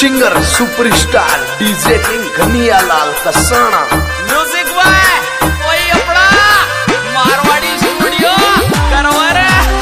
Singer superstar DJ king Kanhaiyalal Kasana. Music by कोई अपना Marwari studio Karwar.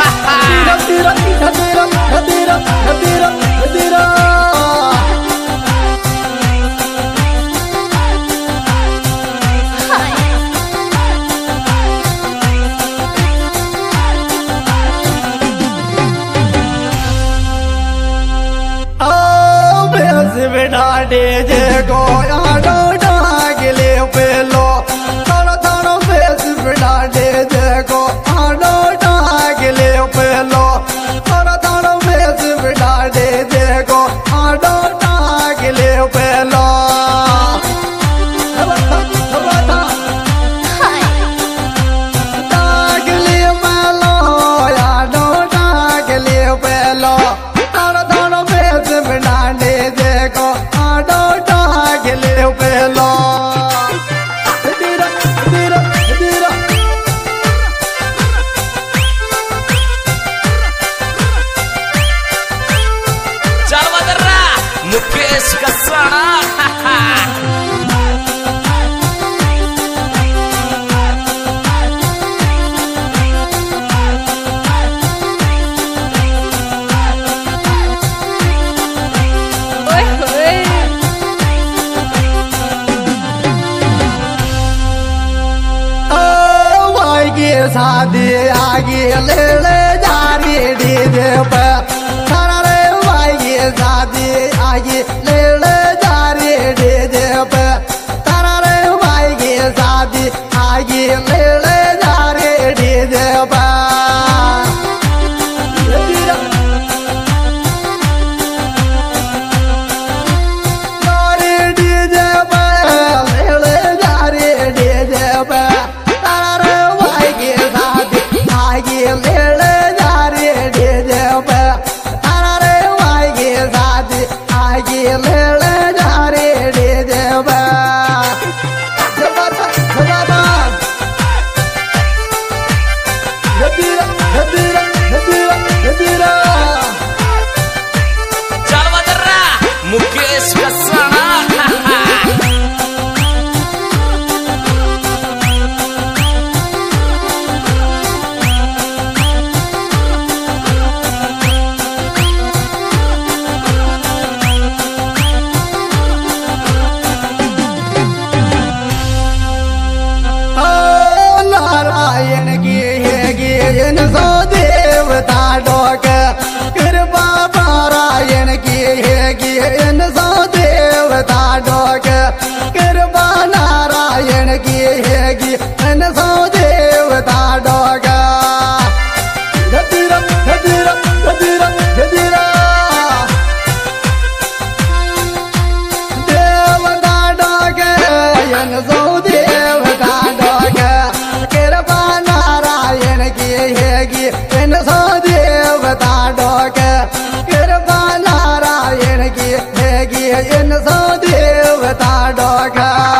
डाडे जे गोया डोडा गिले पेलो थोड़ा थोड़ा बेस डाडे जे गो आडो गिले पेलो थोड़ा थोड़ा बेस डाडे जे गो आडो गिले पेलो मुकेश कसाना। शादी आगे ले ले जा रही डीजे पे सारा रे भाई की शादी आगे ले ले जा रही डीजे पे सारा रे भाई की शादी आगे ले ले जा रही डीजे पे डीजे पे ले ले जा रही डीजे पे मेले जा रे डीजे पे तारा रे भाई के साथ आगे मेले जा रे डीजे पे मुकेश कसाना। सो देवता डोक कृपा पारायण की हेगी इन सो देवता डोक कृपा नारायण की हेगी इन सो देवता डोक देवता डोक इन सो देवता डोक कृपा नारायण की हेगी इन सो देवता डोक कृपा नारायण की हेगी इन सो देवता डोक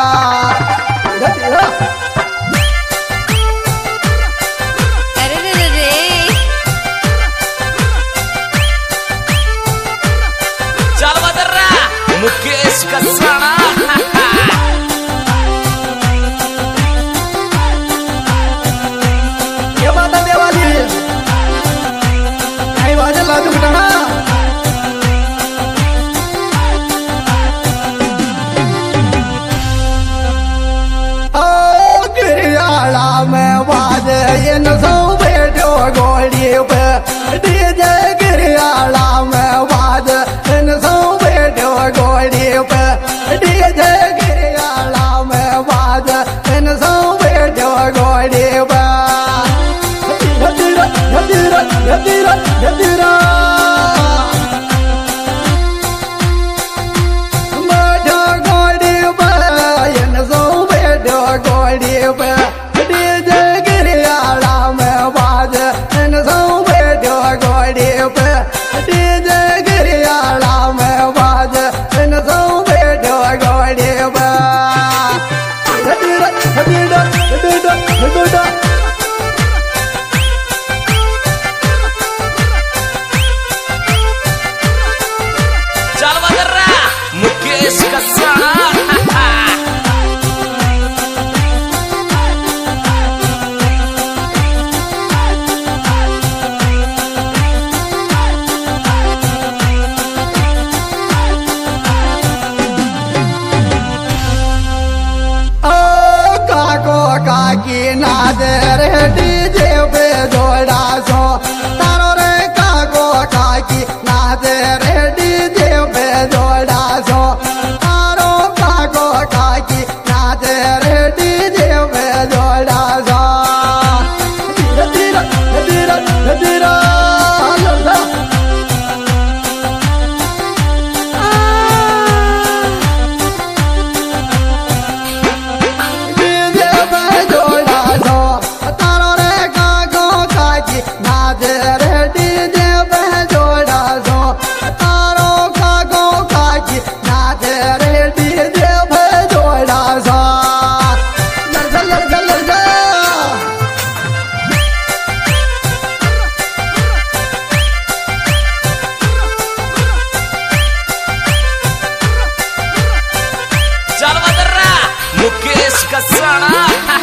मुकेश कसाना। ये बात है देवाली आई बाजे लादू बिटाना ओ गिरियाला में बाजे इन सो बैठो गोली पे डीजे गिरियाला में बाजे इन सो बैठो गोली पे डीजे गिरियाला में बाजे इन सो बैठो गोली पे बैठो गोली पे इन सो बैठो गोली पे डीजे गिरियाला में बाजे इन सो बैठो गोली पे डीजे गिरियाला में बाजे इन सो बैठो गोली पे मुकेश कसाना काकी नाद रे डीजे पे जोड़ा सो तारो रे काको काकी नाद रे डीजे पे जोड़ा सो तारो काको काकी नाद रे डीजे पे जोड़ा सो धीरे धीरे धीरे धीरे मुकेश कसाना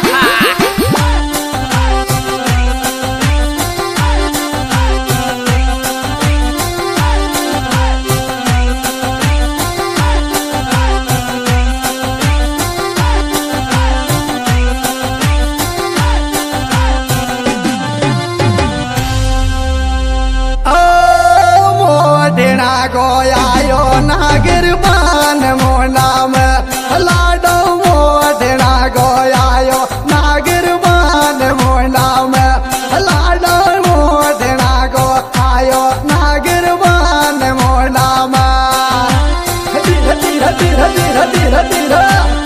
मोढेना गोयायो नागिर पान मोनाम लाडो मोढेना गोयायो नागिर पान मोनाम लाडो मोढेना गोयायो नागिर पान मोनाम धीरे धीरे धीरे धीरे धीरे धीरे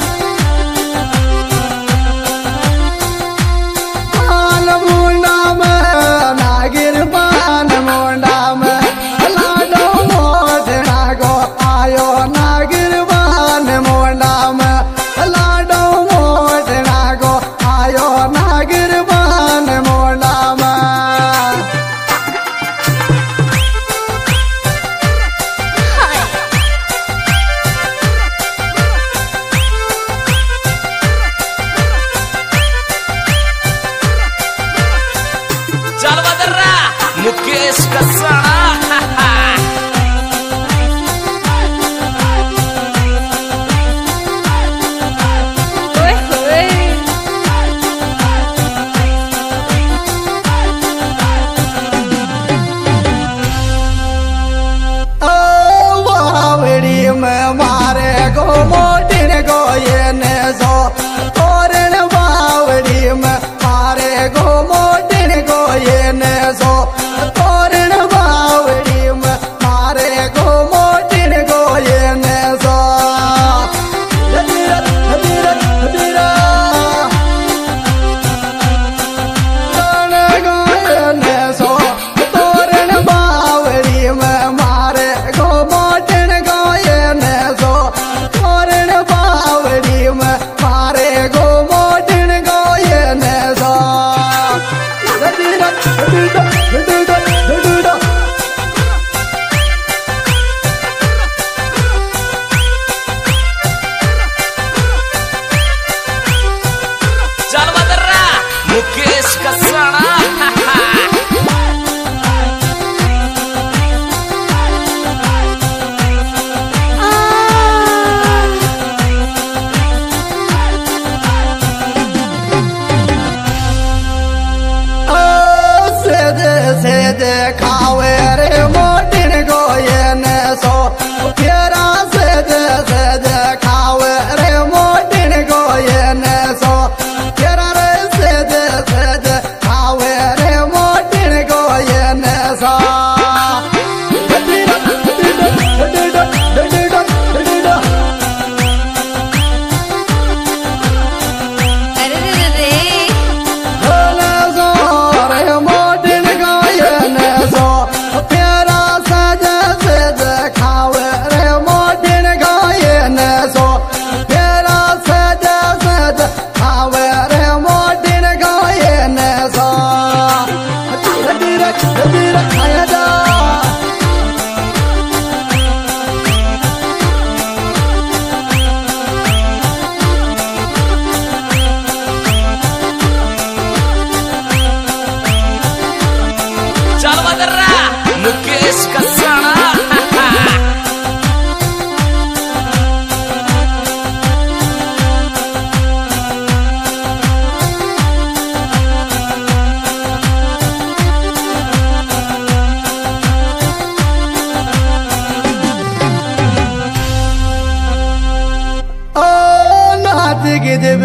पान मोनाम नागिर पान मोनाम लाडो मोढेना गोयायो नागिर पान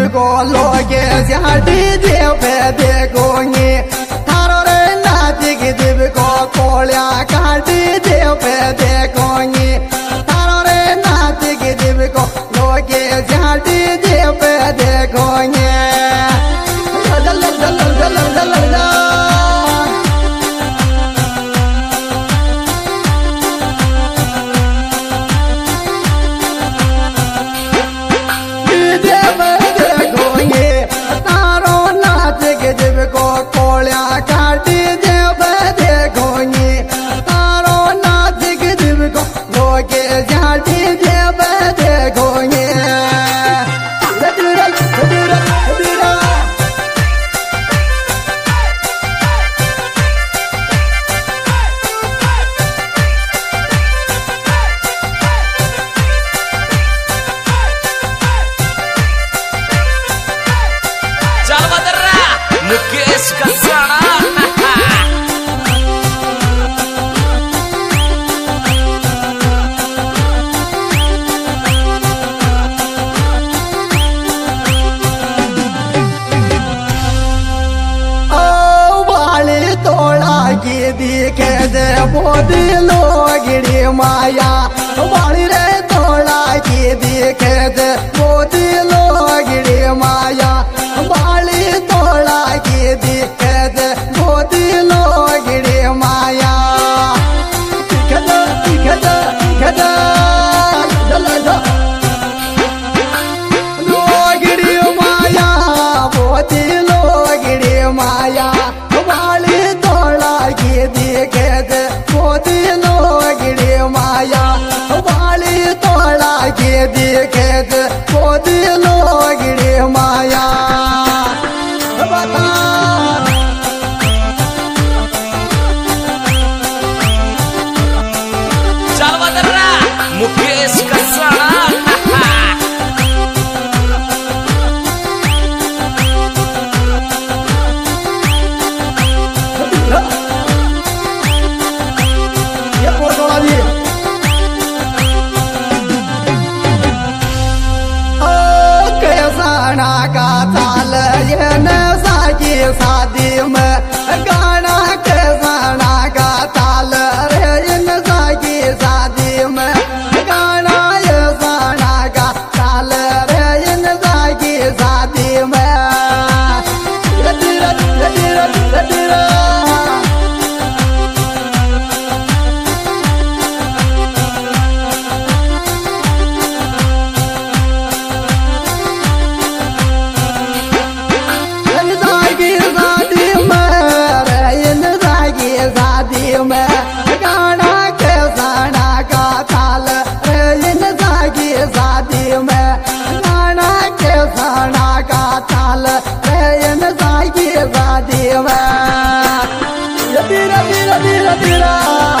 को लोगे डीजे पे देखोगे थारो रे नाच के दिव को कोलिया का डीजे पे देखोगे थारो रे नाच के दिव को लोगे डीजे पे देखोगे जल जल जल जल जल जल मुकेश कसाना दिखे दे मोदी लोगिड़ी माया बाड़ी रे तोड़ा की दिखे दे मोदी लोगिड़ी माया बाड़ी तोड़ा की दिखे दे मोदी लोगिड़ी माया दिखे दे दिखे दे दिखे दे लोगिड़ी माया मोदी लोगिड़ी माया बाड़ी दिखे दे मोदी लोगिड़ी माया बाली तोड़ा के दिखे दे मोदी लोगिड़ी माया बता चल बदर्रा मुकेश कसाना का ताल ये नशा की शादी में गाना के साना का ताल रे नशा की शादी में गाना ये साना का ताल रे नशा की शादी में में गाना के साना का ताल इन जागी शादी में गाना के साना का ताल इन जागी शादी में धीरे धीरे धीरे धीरे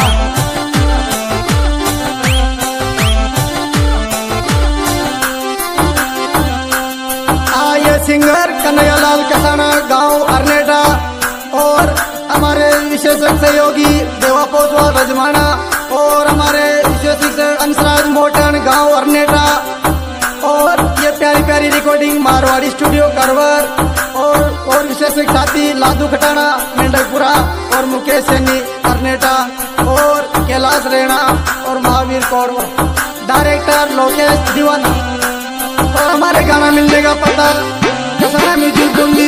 आए सिंगर कन्हैयालाल कसाना गांव अरनेटा और हमारे विशेष सहयोगी देवा पोसवाल रजमाना और हमारे विशेष अंशराज मोटन गांव अरनेटा और ये प्यारी प्यारी रिकॉर्डिंग मारवाड़ी स्टूडियो करवर और विशेष साथी लादू खटाना मेंढकपुरा और मुकेश सैनी अरनेटा और कैलाश रेणा और महावीर कौर डायरेक्टर लोकेश दीवाना और हमारे गाना मिलने का पता कसाना म्यूजिक दूंगी